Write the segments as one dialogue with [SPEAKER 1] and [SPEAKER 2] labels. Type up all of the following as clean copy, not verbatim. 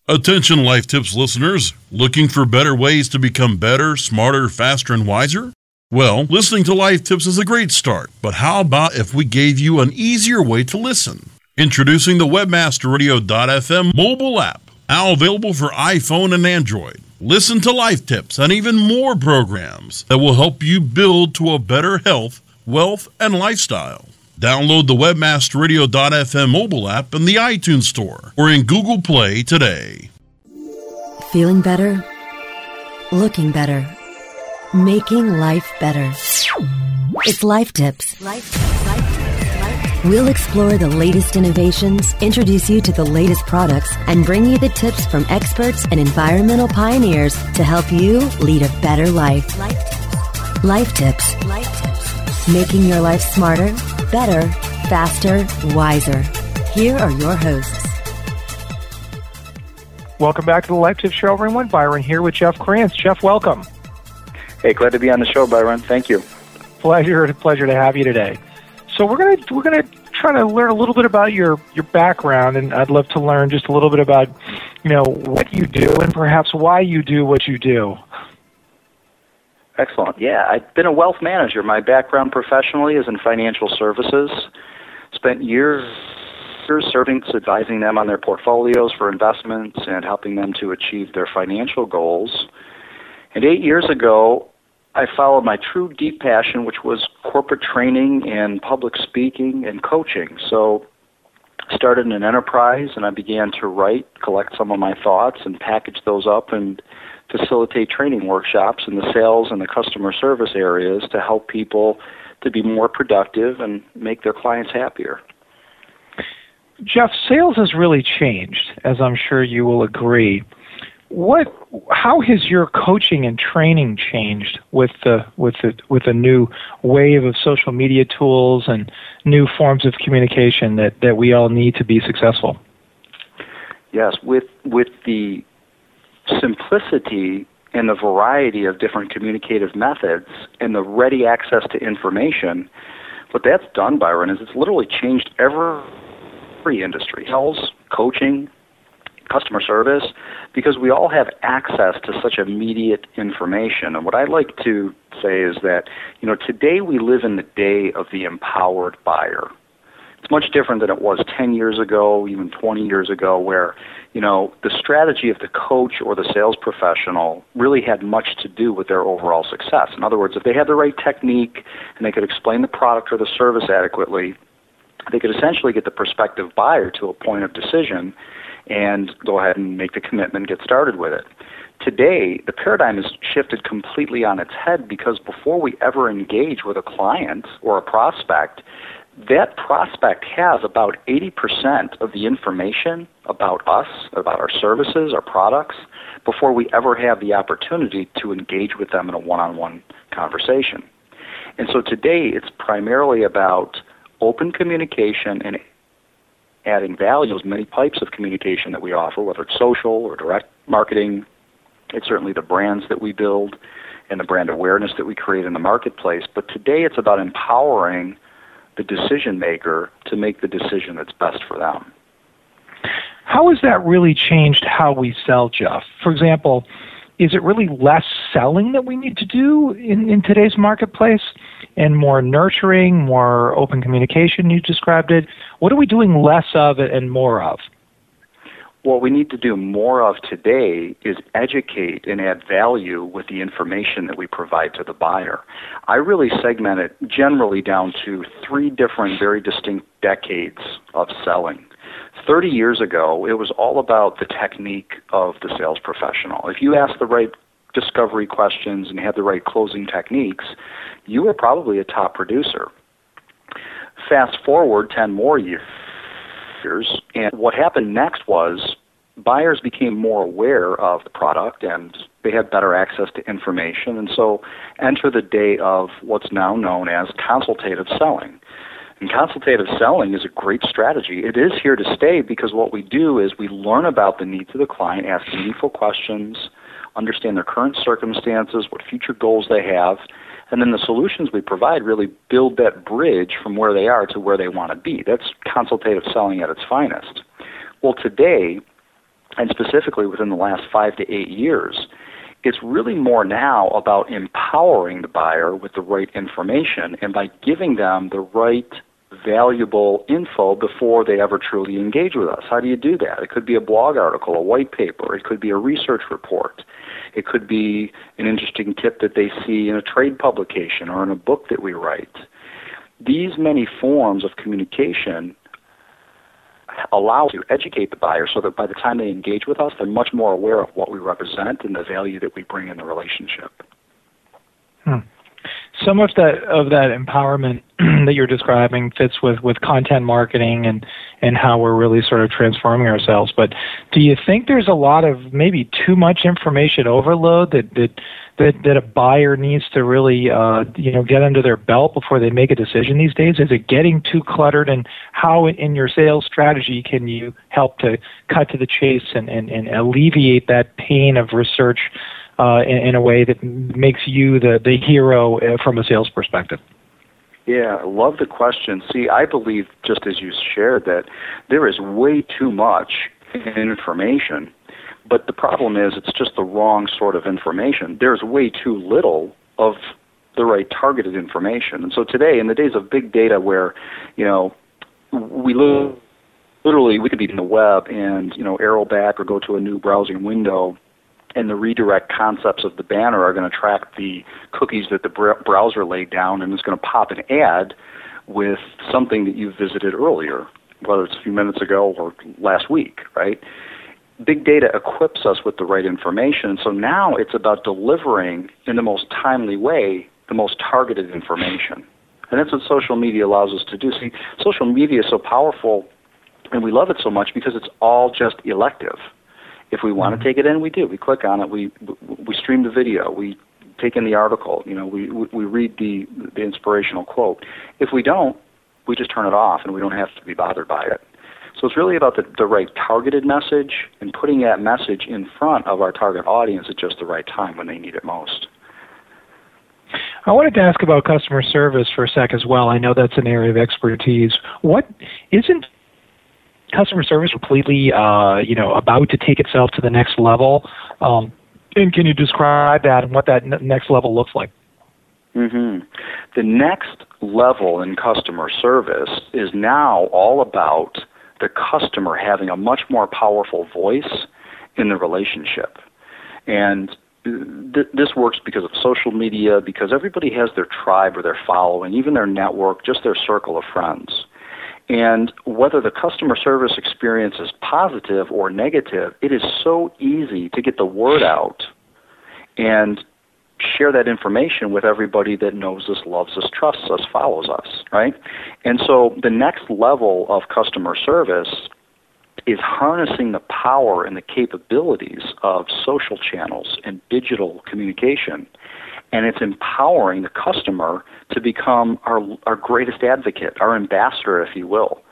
[SPEAKER 1] Attention Life Tips listeners, looking for better ways to become better, smarter, faster, and wiser? Well, listening to Life Tips is a great start, but how about if we gave you an easier way to listen? Introducing the WebmasterRadio.fm mobile app, now available for iPhone and Android. Listen to Life Tips and even more programs that will help you build to a better health, wealth, and lifestyle. Download the WebmasterRadio.fm mobile app in the iTunes Store or in Google Play today.
[SPEAKER 2] Feeling better? Looking better? Making life better. It's Life Tips. We'll explore the latest innovations, introduce you to the latest products, and bring you the tips from experts and environmental pioneers to help you lead a better life. Life Tips. Making your life smarter, better, faster, wiser. Here are your hosts.
[SPEAKER 3] Welcome back to the Life Tips Show, everyone. Byron here with Jeff Krantz. Jeff, welcome.
[SPEAKER 4] Hey, glad to be on the show, Byron. Thank you.
[SPEAKER 3] Pleasure to have you today. So we're gonna try to learn a little bit about your background, and I'd love to learn just a little bit about what you do and perhaps why you do what you do.
[SPEAKER 4] Excellent. Yeah, I've been a wealth manager. My background professionally is in financial services. Spent years serving, advising them on their portfolios for investments and helping them to achieve their financial goals. And 8 years ago, I followed my true deep passion, which was corporate training and public speaking and coaching. So I started an enterprise, and I began to write, collect some of my thoughts, and package those up and facilitate training workshops in the sales and the customer service areas to help people to be more productive and make their clients happier.
[SPEAKER 3] Jeff, sales has really changed, as I'm sure you will agree. How has your coaching and training changed with the new wave of social media tools and new forms of communication that we all need to be successful?
[SPEAKER 4] Yes, with the simplicity and the variety of different communicative methods and the ready access to information, what that's done, Byron, is it's literally changed every industry, sales, coaching, customer service, because we all have access to such immediate information. And what I like to say is that, today we live in the day of the empowered buyer. It's much different than it was 10 years ago, even 20 years ago, where, the strategy of the coach or the sales professional really had much to do with their overall success. In other words, if they had the right technique and they could explain the product or the service adequately, they could essentially get the prospective buyer to a point of decision and go ahead and make the commitment, get started with it. Today, the paradigm has shifted completely on its head, because before we ever engage with a client or a prospect, that prospect has about 80% of the information about us, about our services, our products, before we ever have the opportunity to engage with them in a one-on-one conversation. And so today, it's primarily about open communication and adding value. There's many types of communication that we offer, whether it's social or direct marketing. It's certainly the brands that we build and the brand awareness that we create in the marketplace. But today it's about empowering the decision maker to make the decision that's best for them.
[SPEAKER 3] How has that really changed how we sell, Jeff? For example, is it really less selling that we need to do in today's marketplace and more nurturing, more open communication, you described it? What are we doing less of and more of?
[SPEAKER 4] What we need to do more of today is educate and add value with the information that we provide to the buyer. I really segment it generally down to 3 different, very distinct decades of selling. 30 years ago, it was all about the technique of the sales professional. If you asked the right discovery questions and had the right closing techniques, you were probably a top producer. Fast forward 10 more years, and what happened next was buyers became more aware of the product and they had better access to information, and so enter the day of what's now known as consultative selling. And consultative selling is a great strategy. It is here to stay, because what we do is we learn about the needs of the client, ask meaningful questions, understand their current circumstances, what future goals they have, and then the solutions we provide really build that bridge from where they are to where they want to be. That's consultative selling at its finest. Well, today, and specifically within the last 5 to 8 years, it's really more now about empowering the buyer with the right information and by giving them the right valuable info before they ever truly engage with us. How do you do that? It could be a blog article, a white paper. It could be a research report. It could be an interesting tip that they see in a trade publication or in a book that we write. These many forms of communication allow us to educate the buyer so that by the time they engage with us, they're much more aware of what we represent and the value that we bring in the relationship.
[SPEAKER 3] Some of that empowerment that you're describing fits with content marketing and how we're really sort of transforming ourselves. But do you think there's a lot of maybe too much information overload that a buyer needs to really get under their belt before they make a decision these days? Is it getting too cluttered? And how in your sales strategy can you help to cut to the chase and alleviate that pain of research in a way that makes you the hero from a sales perspective?
[SPEAKER 4] Yeah, I love the question. See, I believe, just as you shared, that there is way too much information, but the problem is it's just the wrong sort of information. There's way too little of the right targeted information. And so today, in the days of big data where, we literally we could be in the web and, arrow back or go to a new browsing window, and the redirect concepts of the banner are going to track the cookies that the browser laid down, and it's going to pop an ad with something that you visited earlier, whether it's a few minutes ago or last week, right? Big data equips us with the right information, so now it's about delivering in the most timely way the most targeted information. And that's what social media allows us to do. See, social media is so powerful, and we love it so much because it's all just elective. If we want to take it in, we do. We click on it. We stream the video. We take in the article. We read the inspirational quote. If we don't, we just turn it off, and we don't have to be bothered by it. So it's really about the right targeted message and putting that message in front of our target audience at just the right time when they need it most.
[SPEAKER 3] I wanted to ask about customer service for a sec as well. I know that's an area of expertise. What isn't customer service completely, about to take itself to the next level? And can you describe that and what that next level looks like?
[SPEAKER 4] Mm-hmm. The next level in customer service is now all about the customer having a much more powerful voice in the relationship. And this works because of social media, because everybody has their tribe or their following, even their network, just their circle of friends. And whether the customer service experience is positive or negative, it is so easy to get the word out and share that information with everybody that knows us, loves us, trusts us, follows us, right? And so the next level of customer service is harnessing the power and the capabilities of social channels and digital communication. And it's empowering the customer to become our greatest advocate, our ambassador, if you will.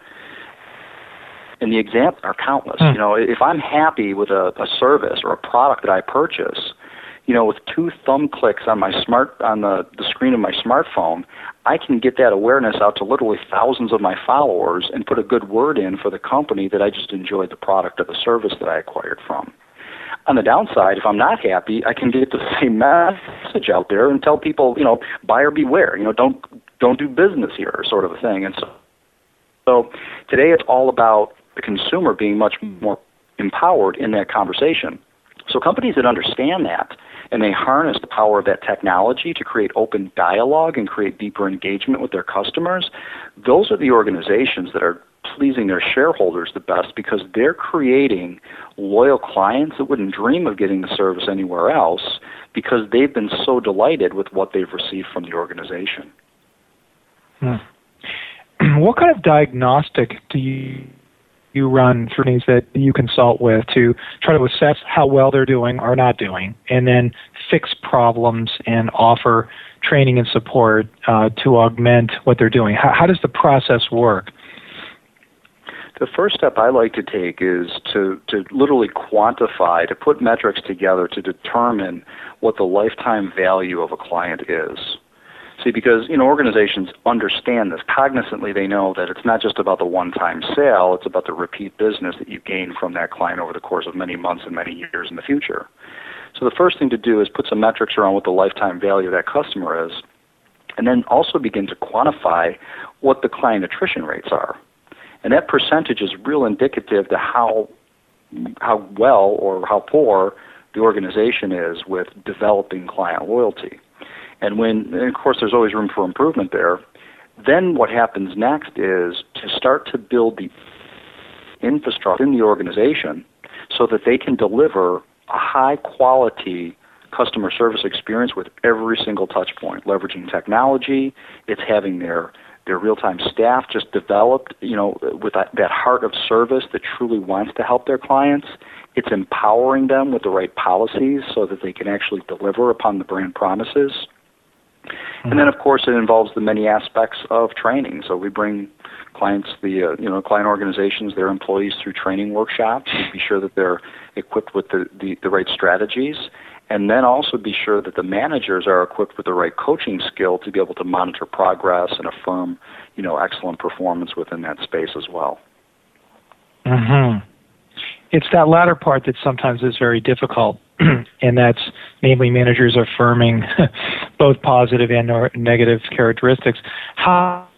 [SPEAKER 4] And the examples are countless. If I'm happy with a service or a product that I purchase, with 2 thumb clicks on the screen of my smartphone, I can get that awareness out to literally thousands of my followers and put a good word in for the company that I just enjoyed the product or the service that I acquired from. On the downside, if I'm not happy, I can get the same message out there and tell people, buyer beware, don't do business here, sort of a thing. And so today it's all about the consumer being much more empowered in that conversation. So companies that understand that and they harness the power of that technology to create open dialogue and create deeper engagement with their customers, those are the organizations that are pleasing their shareholders the best because they're creating loyal clients that wouldn't dream of getting the service anywhere else because they've been so delighted with what they've received from the organization.
[SPEAKER 3] What kind of diagnostic do you run for things that you consult with to try to assess how well they're doing or not doing, and then fix problems and offer training and support to augment what they're doing? How does the process work?
[SPEAKER 4] The first step I like to take is to literally quantify, to put metrics together to determine what the lifetime value of a client is. See, because, organizations understand this. Cognizantly, they know that it's not just about the one-time sale, it's about the repeat business that you gain from that client over the course of many months and many years in the future. So the first thing to do is put some metrics around what the lifetime value of that customer is, and then also begin to quantify what the client attrition rates are. And that percentage is real indicative to how well or how poor the organization is with developing client loyalty. And of course, there's always room for improvement there. Then what happens next is to start to build the infrastructure in the organization so that they can deliver a high-quality customer service experience with every single touch point, leveraging technology. It's having their real-time staff just developed, with that heart of service that truly wants to help their clients. It's empowering them with the right policies so that they can actually deliver upon the brand promises. Mm-hmm. And then, of course, it involves the many aspects of training. So we bring clients, client organizations, their employees through training workshops to be sure that they're equipped with the right strategies, and then also be sure that the managers are equipped with the right coaching skill to be able to monitor progress and affirm, excellent performance within that space as well.
[SPEAKER 3] Mm-hmm. It's that latter part that sometimes is very difficult, and that's namely managers affirming both positive and negative characteristics. How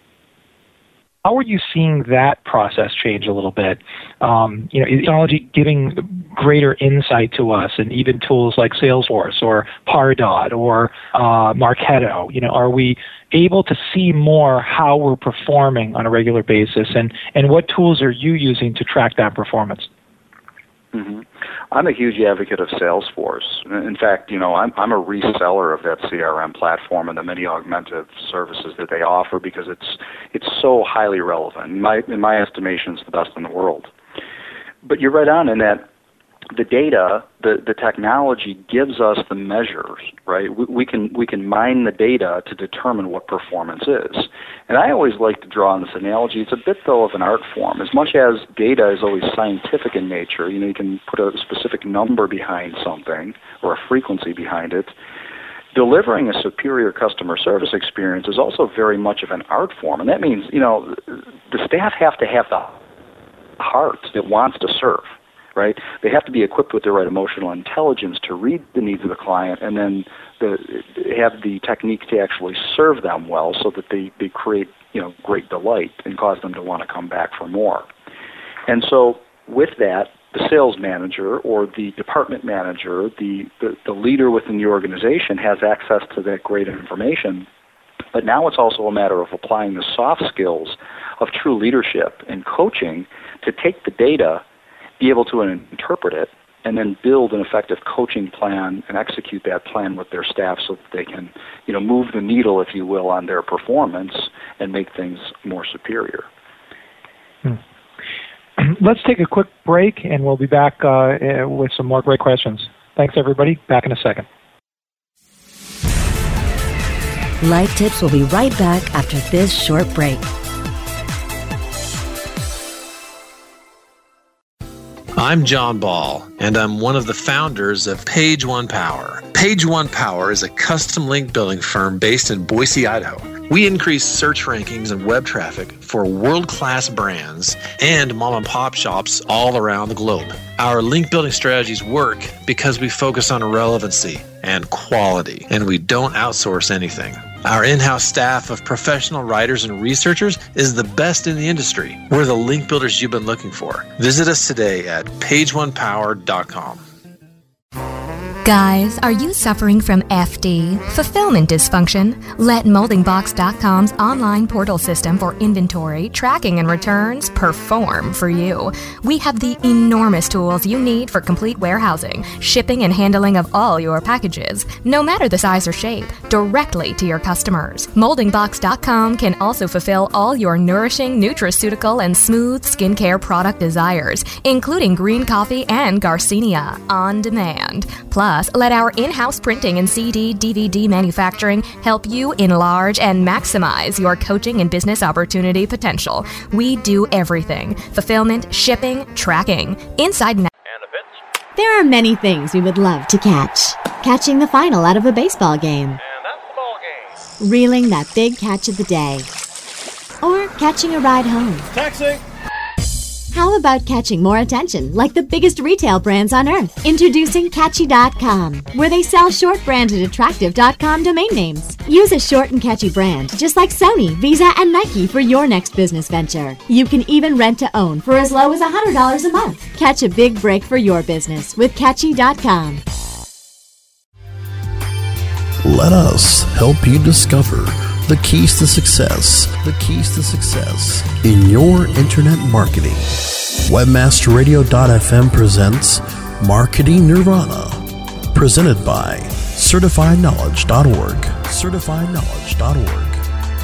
[SPEAKER 3] are you seeing that process change a little bit? Is technology giving greater insight to us, and even tools like Salesforce or Pardot or Marketo? Are we able to see more how we're performing on a regular basis, and what tools are you using to track that performance?
[SPEAKER 4] Mm-hmm. I'm a huge advocate of Salesforce. In fact, I'm a reseller of that CRM platform and the many augmentative services that they offer because it's so highly relevant. In my estimation, it's the best in the world. But you're right on in that the data, the technology gives us the measures, right? We can mine the data to determine what performance is. And I always like to draw on this analogy. It's a bit, though, of an art form. As much as data is always scientific in nature, you can put a specific number behind something or a frequency behind it. Delivering a superior customer service experience is also very much of an art form. And that means, the staff have to have the heart that wants to serve. Right? They have to be equipped with the right emotional intelligence to read the needs of the client and then have the technique to actually serve them well so that they create great delight and cause them to want to come back for more. And so with that, the sales manager or the department manager, the leader within the organization has access to that great information. But now it's also a matter of applying the soft skills of true leadership and coaching to take the data, be able to interpret it, and then build an effective coaching plan and execute that plan with their staff so that they can, move the needle, if you will, on their performance and make things more superior.
[SPEAKER 3] Let's take a quick break, and we'll be back with some more great questions. Thanks, everybody. Back in a second.
[SPEAKER 2] Life Tips will be right back after this short break.
[SPEAKER 5] I'm John Ball, and I'm one of the founders of Page One Power. Page One Power is a custom link building firm based in Boise, Idaho. We increase search rankings and web traffic for world-class brands and mom-and-pop shops all around the globe. Our link building strategies work because we focus on relevancy and quality, and we don't outsource anything. Our in-house staff of professional writers and researchers is the best in the industry. We're the link builders you've been looking for. Visit us today at pageonepower.com.
[SPEAKER 6] Guys, are you suffering from FD, fulfillment dysfunction? Let MoldingBox.com's online portal system for inventory, tracking, and returns perform for you. We have the enormous tools you need for complete warehousing, shipping, and handling of all your packages, no matter the size or shape, directly to your customers. MoldingBox.com can also fulfill all your nourishing, nutraceutical, and smooth skincare product desires, including green coffee and Garcinia, on demand. Plus, let our in-house printing and CD, DVD manufacturing help you enlarge and maximize your coaching and business opportunity potential. We do everything: fulfillment, shipping, tracking, inside and out.
[SPEAKER 7] There are many things we would love to catch. Catching the final out of a baseball game.
[SPEAKER 8] And that's the ball game.
[SPEAKER 7] reeling that big catch of the day, or catching a ride home.
[SPEAKER 1] Taxi!
[SPEAKER 7] How about catching more attention like the biggest retail brands on earth? Introducing Catchy.com, where they sell short-branded attractive.com domain names. Use a short and catchy brand, just like Sony, Visa, and Nike for your next business venture. You can even rent to own for as low as $100 a month. Catch a big break for your business with Catchy.com.
[SPEAKER 8] Let us help you discover the keys to success. The keys to success in your internet marketing. Webmasterradio.fm presents Marketing Nirvana, presented by CertifiedKnowledge.org. CertifiedKnowledge.org.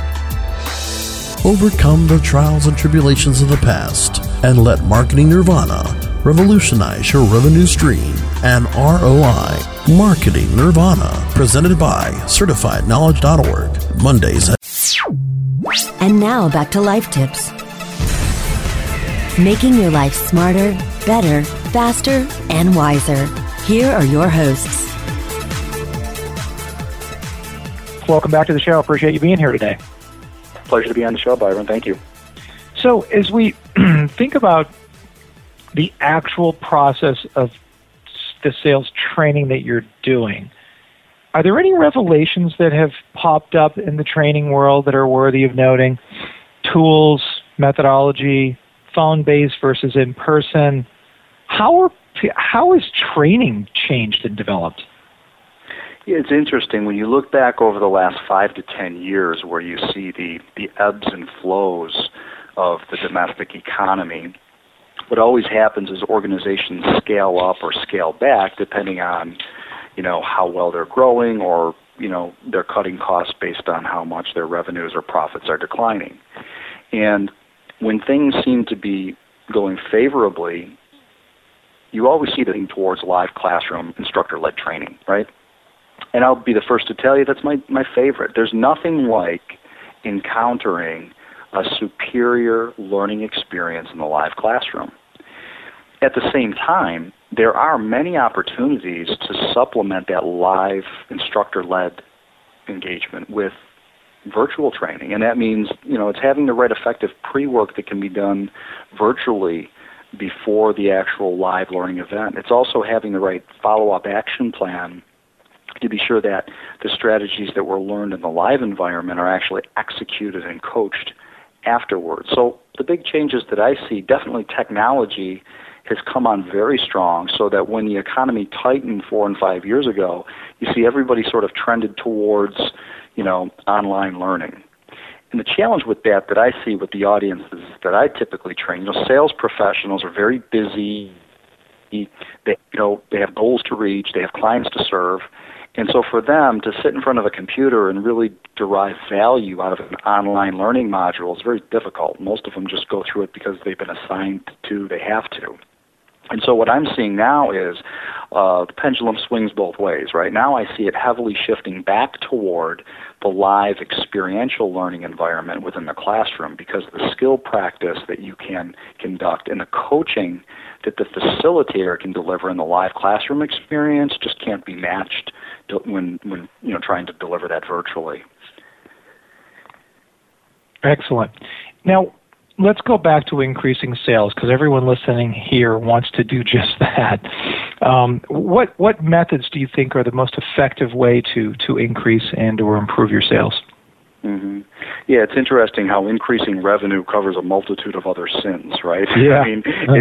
[SPEAKER 8] Overcome the trials and tribulations of the past and let Marketing Nirvana revolutionize your revenue stream and ROI. Marketing Nirvana, presented by CertifiedKnowledge.org. Mondays.
[SPEAKER 2] And now back to Life Tips. Making your life smarter, better, faster, and wiser. Here are your hosts.
[SPEAKER 3] Welcome back to the show. Appreciate you being here today.
[SPEAKER 4] Pleasure to be on the show, Byron. Thank you.
[SPEAKER 3] So as we think about the actual process of the sales training that you're doing, are there any revelations that have popped up in the training world that are worthy of noting? Tools, methodology, phone-based versus in-person. How has training changed and developed?
[SPEAKER 4] Yeah, it's interesting when you look back over the last 5 to 10 years where you see the ebbs and flows of the domestic economy. What always happens is organizations scale up or scale back depending on, how well they're growing, or, they're cutting costs based on how much their revenues or profits are declining. And when things seem to be going favorably, you always see the thing towards live classroom instructor-led training, right? And I'll be the first to tell you that's my favorite. There's nothing like encountering a superior learning experience in the live classroom. At the same time, there are many opportunities to supplement that live instructor-led engagement with virtual training. And that means, it's having the right effective pre-work that can be done virtually before the actual live learning event. It's also having the right follow-up action plan to be sure that the strategies that were learned in the live environment are actually executed and coached afterwards. So the big changes that I see, definitely technology has come on very strong, so that when the economy tightened 4 and 5 years ago, you see everybody sort of trended towards, online learning. And the challenge with that I see with the audiences that I typically train, sales professionals are very busy. They have goals to reach, they have clients to serve. And so for them to sit in front of a computer and really derive value out of an online learning module is very difficult. Most of them just go through it because they've been assigned to, they have to. And so what I'm seeing now is the pendulum swings both ways, right? Now I see it heavily shifting back toward the live experiential learning environment within the classroom, because the skill practice that you can conduct and the coaching that the facilitator can deliver in the live classroom experience just can't be matched when trying to deliver that virtually.
[SPEAKER 3] Excellent. Now, let's go back to increasing sales, because everyone listening here wants to do just that. What methods do you think are the most effective way to increase and or improve your sales?
[SPEAKER 4] Mm-hmm. Yeah, it's interesting how increasing revenue covers a multitude of other sins, right?
[SPEAKER 3] Yeah.
[SPEAKER 4] I mean,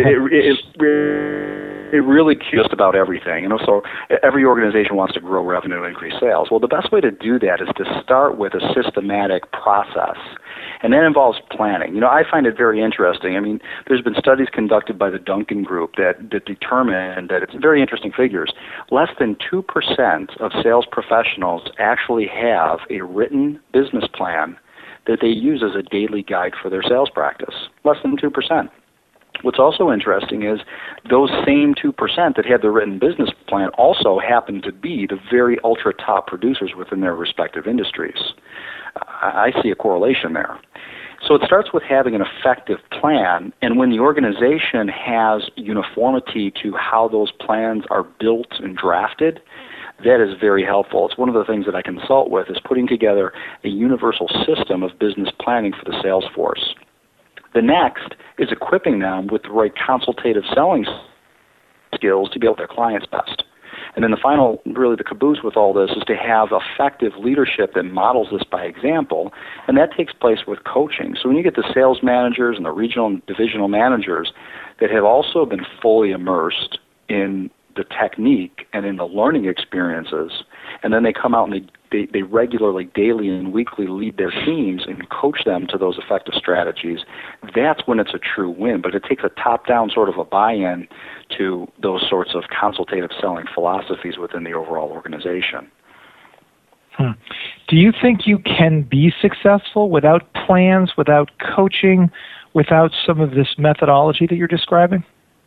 [SPEAKER 4] it really just about everything. So every organization wants to grow revenue and increase sales. Well, the best way to do that is to start with a systematic process. And that involves planning. I find it very interesting. I mean, there's been studies conducted by the Duncan Group that determine that it's very interesting figures. Less than 2% of sales professionals actually have a written business plan that they use as a daily guide for their sales practice. Less than 2%. What's also interesting is those same 2% that had the written business plan also happen to be the very ultra-top producers within their respective industries. I see a correlation there. So it starts with having an effective plan, and when the organization has uniformity to how those plans are built and drafted, that is very helpful. It's one of the things that I consult with, is putting together a universal system of business planning for the sales force. The next is equipping them with the right consultative selling skills to be able to their clients best. And then the final, really the caboose with all this, is to have effective leadership that models this by example, and that takes place with coaching. So when you get the sales managers and the regional and divisional managers that have also been fully immersed in the technique and in the learning experiences, and then they come out and they regularly, daily and weekly lead their teams and coach them to those effective strategies, that's when it's a true win. But it takes a top-down sort of a buy-in to those sorts of consultative selling philosophies within the overall organization.
[SPEAKER 3] Do you think you can be successful without plans, without coaching, without some of this methodology that you're describing?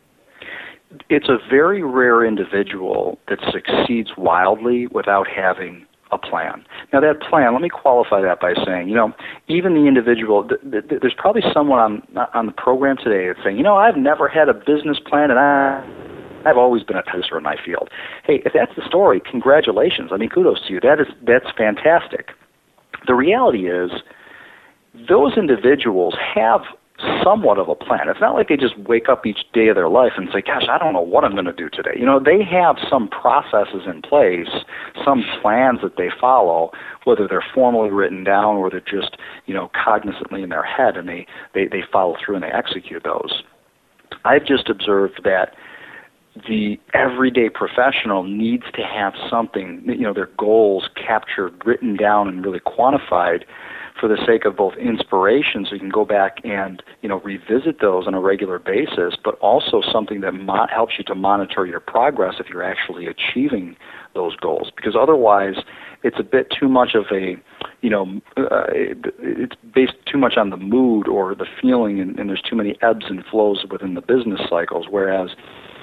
[SPEAKER 4] It's a very rare individual that succeeds wildly without having a plan. Now, that plan, let me qualify that by saying, even the individual, there's probably someone on the program today that's saying, I've never had a business plan, and I've always been a tester in my field. Hey, if that's the story, congratulations. I mean, kudos to you. That's fantastic. The reality is, those individuals have somewhat of a plan. It's not like they just wake up each day of their life and say, gosh, I don't know what I'm going to do today. They have some processes in place, some plans that they follow, whether they're formally written down or they're just, cognizantly in their head, and they follow through and they execute those. I've just observed that the everyday professional needs to have something, their goals captured, written down, and really quantified for the sake of both inspiration, so you can go back and revisit those on a regular basis, but also something that helps you to monitor your progress if you're actually achieving those goals. Because otherwise, it's a bit too much of a, it's based too much on the mood or the feeling, and there's too many ebbs and flows within the business cycles. Whereas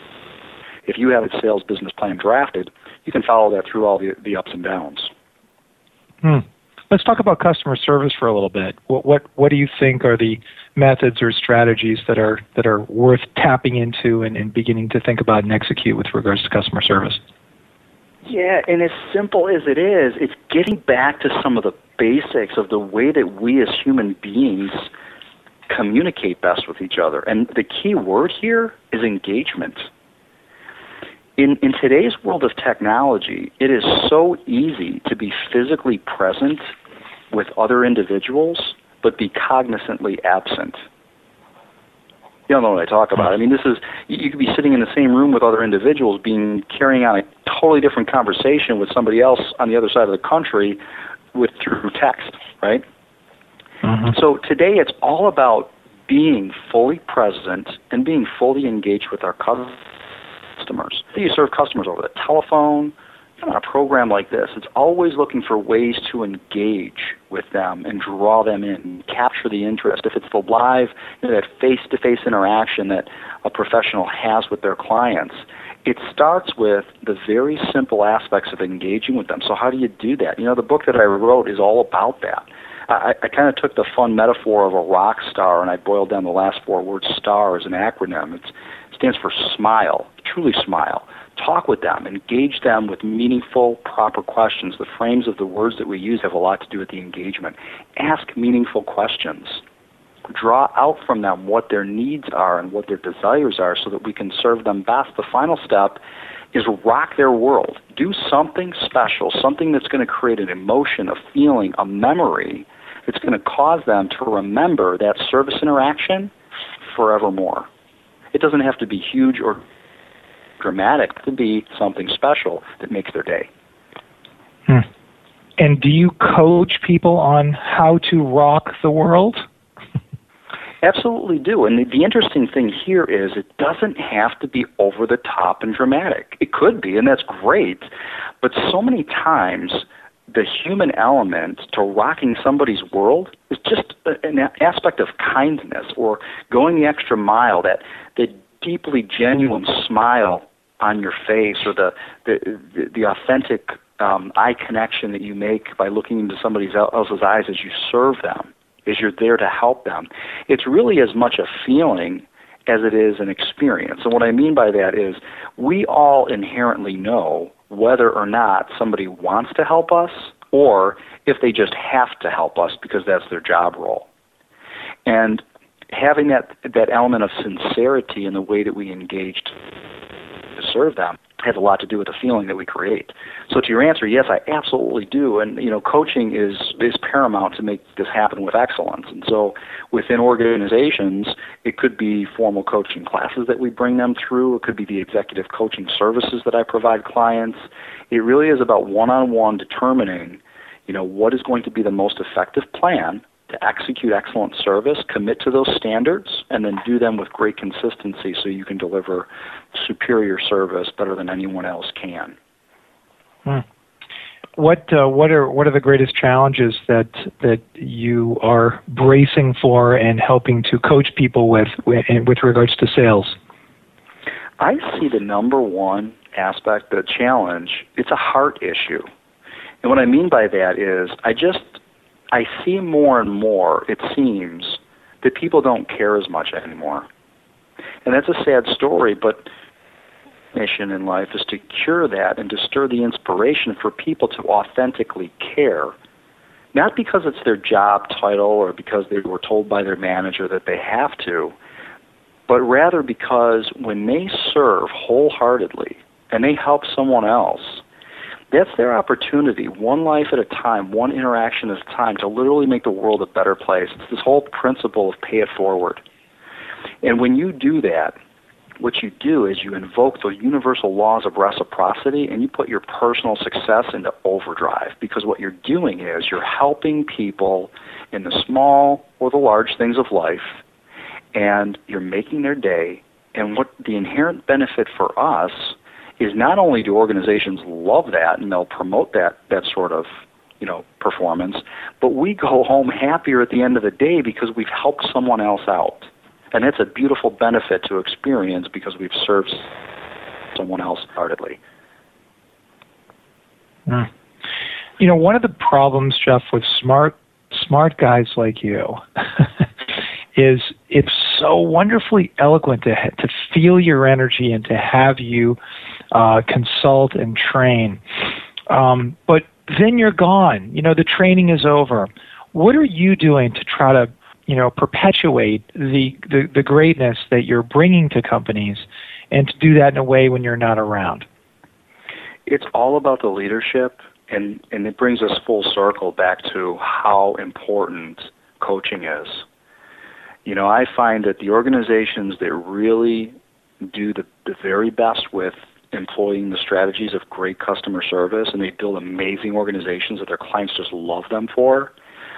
[SPEAKER 4] if you have a sales business plan drafted, you can follow that through all the ups and downs.
[SPEAKER 3] Let's talk about customer service for a little bit. What do you think are the methods or strategies that are worth tapping into and beginning to think about and execute with regards to customer service?
[SPEAKER 4] Yeah, and as simple as it is, it's getting back to some of the basics of the way that we as human beings communicate best with each other. And the key word here is engagement. In today's world of technology, it is so easy to be physically present with other individuals, but be cognizantly absent. You don't know what I talk about. I mean, you could be sitting in the same room with other individuals, carrying on a totally different conversation with somebody else on the other side of the country through text, right? Mm-hmm. So today it's all about being fully present and being fully engaged with our customers. You serve customers over the telephone, on a program like this. It's always looking for ways to engage with them and draw them in, and capture the interest. If it's the live, that face-to-face interaction that a professional has with their clients, it starts with the very simple aspects of engaging with them. So how do you do that? The book that I wrote is all about that. I kind of took the fun metaphor of a rock star, and I boiled down the last 4 words, STAR, as an acronym. It stands for smile, truly smile. Talk with them, engage them with meaningful, proper questions. The frames of the words that we use have a lot to do with the engagement. Ask meaningful questions. Draw out from them what their needs are and what their desires are so that we can serve them best. The final step is rock their world. Do something special, something that's going to create an emotion, a feeling, a memory that's going to cause them to remember that service interaction forevermore. It doesn't have to be huge or dramatic. It could be something special that makes their day.
[SPEAKER 3] And do you coach people on how to rock the world?
[SPEAKER 4] Absolutely do. And the interesting thing here is it doesn't have to be over the top and dramatic. It could be, and that's great. But so many times, the human element to rocking somebody's world is just an aspect of kindness or going the extra mile, that deeply genuine smile on your face, or the authentic eye connection that you make by looking into somebody else's eyes as you serve them, as you're there to help them. It's really as much a feeling as it is an experience. And what I mean by that is we all inherently know whether or not somebody wants to help us or if they just have to help us because that's their job role. And having that element of sincerity in the way that we engage to serve them has a lot to do with the feeling that we create. So to your answer, yes, I absolutely do. And, coaching is paramount to make this happen with excellence. And so within organizations, it could be formal coaching classes that we bring them through. It could be the executive coaching services that I provide clients. It really is about one-on-one determining, what is going to be the most effective plan to execute excellent service, commit to those standards, and then do them with great consistency so you can deliver superior service better than anyone else can.
[SPEAKER 3] What are the greatest challenges that you are bracing for and helping to coach people with regards to sales?
[SPEAKER 4] I see the number one aspect, the challenge, it's a heart issue. And what I mean by that is I see more and more, it seems, that people don't care as much anymore. And that's a sad story, but mission in life is to cure that and to stir the inspiration for people to authentically care, not because it's their job title or because they were told by their manager that they have to, but rather because when they serve wholeheartedly and they help someone else, that's their opportunity, one life at a time, one interaction at a time, to literally make the world a better place. It's this whole principle of pay it forward. And when you do that, what you do is you invoke the universal laws of reciprocity and you put your personal success into overdrive, because what you're doing is you're helping people in the small or the large things of life, and you're making their day. And what the inherent benefit for us is, not only do organizations love that and they'll promote that sort of performance, but we go home happier at the end of the day because we've helped someone else out. And it's a beautiful benefit to experience because we've served someone else heartedly.
[SPEAKER 3] One of the problems, Jeff, with smart guys like you is it's so wonderfully eloquent to feel your energy and to have you consult and train. But then you're gone. The training is over. What are you doing to try to perpetuate the greatness that you're bringing to companies, and to do that in a way when you're not around?
[SPEAKER 4] It's all about the leadership, and it brings us full circle back to how important coaching is. I find that the organizations that really do the very best with employing the strategies of great customer service, and they build amazing organizations that their clients just love them for,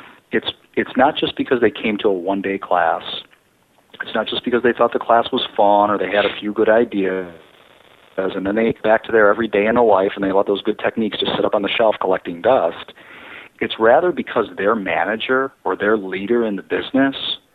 [SPEAKER 4] it's not just because they came to a one-day class. It's not just because they thought the class was fun or they had a few good ideas, and then they get back to their every day in their life and they let those good techniques just sit up on the shelf collecting dust. It's rather because their manager or their leader in the business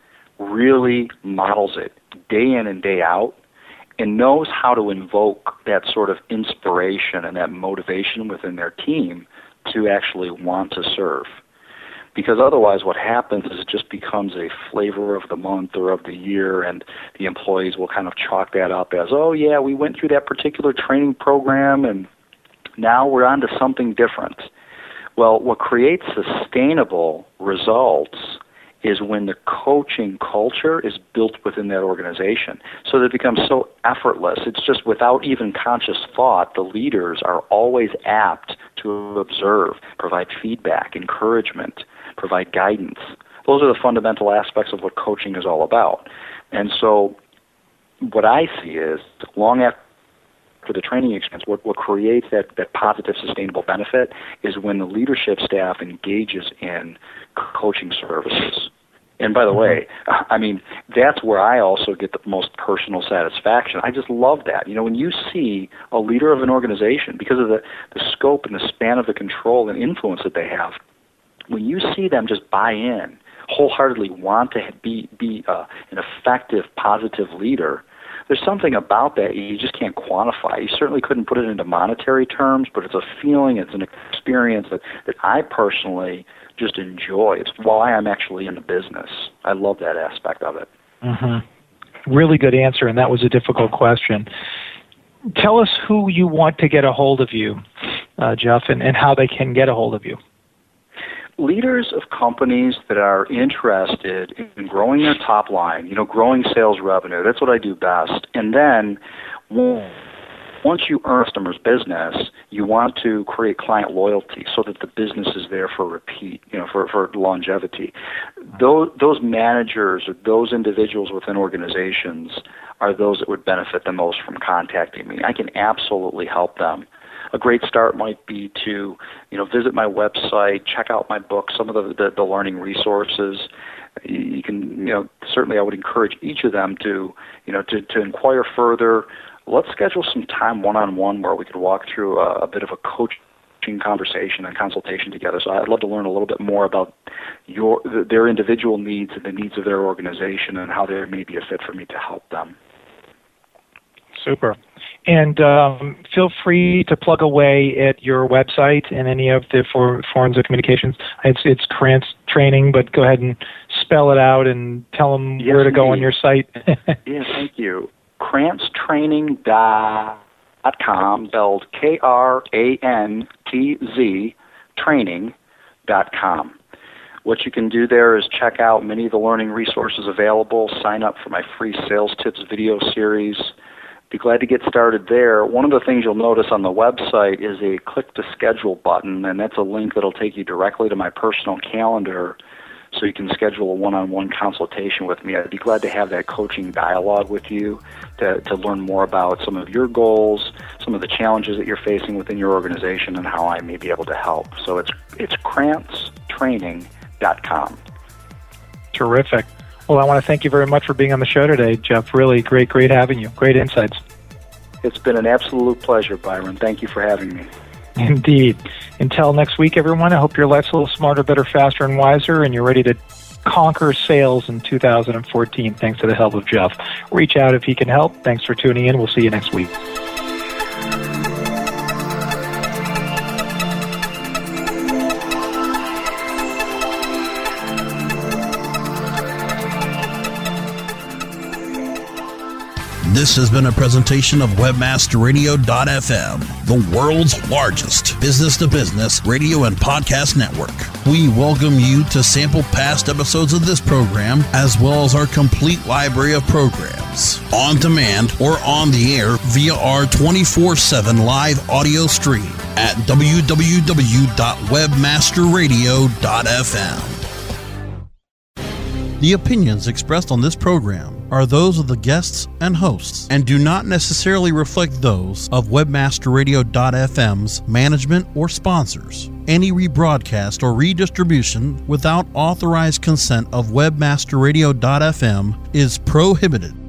[SPEAKER 4] really models it day in and day out and knows how to invoke that sort of inspiration and that motivation within their team to actually want to serve. Because otherwise what happens is it just becomes a flavor of the month or of the year, and the employees will kind of chalk that up as, oh yeah, we went through that particular training program and now we're on to something different. Well, what creates sustainable results is when the coaching culture is built within that organization, so that it becomes so effortless. It's just without even conscious thought, the leaders are always apt to observe, provide feedback, encouragement, provide guidance. Those are the fundamental aspects of what coaching is all about. And so what I see is, long after the training experience, what creates that positive, sustainable benefit is when the leadership staff engages in coaching services. And by the way, that's where I also get the most personal satisfaction. I just love that. When you see a leader of an organization, because of the scope and the span of the control and influence that they have, when you see them just buy in, wholeheartedly want to be an effective, positive leader, there's something about that you just can't quantify. You certainly couldn't put it into monetary terms, but it's a feeling, it's an experience that I personally just enjoy. It's why I'm actually in the business. I love that aspect of it.
[SPEAKER 3] Mm-hmm. Really good answer, and that was a difficult question. Tell us who you want to get a hold of you Jeff, and how they can get a hold of you.
[SPEAKER 4] Leaders of companies that are interested in growing their top line, growing sales revenue, that's what I do best. And then once you earn customers' business, you want to create client loyalty so that the business is there for repeat, for longevity. Those managers or those individuals within organizations are those that would benefit the most from contacting me. I can absolutely help them. A great start might be to, visit my website, check out my book, some of the learning resources. You can, certainly I would encourage each of them to inquire further. Let's schedule some time one-on-one where we could walk through a bit of a coaching conversation and consultation together. So I'd love to learn a little bit more about their individual needs and the needs of their organization and how there may be a fit for me to help them.
[SPEAKER 3] Super. And feel free to plug away at your website and any of the forms of communications. It's Krantz Training, but go ahead and spell it out and tell them where to go on your site.
[SPEAKER 4] Yeah, thank you. KrantzTraining.com, spelled Krantz training.com. What you can do there is check out many of the learning resources available, sign up for my free sales tips video series. Be glad to get started there. One of the things you'll notice on the website is a click to schedule button, and that's a link that'll take you directly to my personal calendar so you can schedule a one-on-one consultation with me. I'd be glad to have that coaching dialogue with you to learn more about some of your goals, some of the challenges that you're facing within your organization, and how I may be able to help. So it's KrantzTraining.com.
[SPEAKER 3] Terrific. Well, I want to thank you very much for being on the show today, Jeff. Really great having you. Great insights.
[SPEAKER 4] It's been an absolute pleasure, Byron. Thank you for having me.
[SPEAKER 3] Indeed. Until next week, everyone, I hope your life's a little smarter, better, faster, and wiser, and you're ready to conquer sales in 2014 thanks to the help of Jeff. Reach out if he can help. Thanks for tuning in. We'll see you next week.
[SPEAKER 8] This has been a presentation of WebmasterRadio.fm, the world's largest business-to-business radio and podcast network. We welcome you to sample past episodes of this program, as well as our complete library of programs, on demand or on the air via our 24/7 live audio stream at www.webmasterradio.fm. The opinions expressed on this program are those of the guests and hosts and do not necessarily reflect those of WebmasterRadio.fm's management or sponsors. Any rebroadcast or redistribution without authorized consent of WebmasterRadio.fm is prohibited.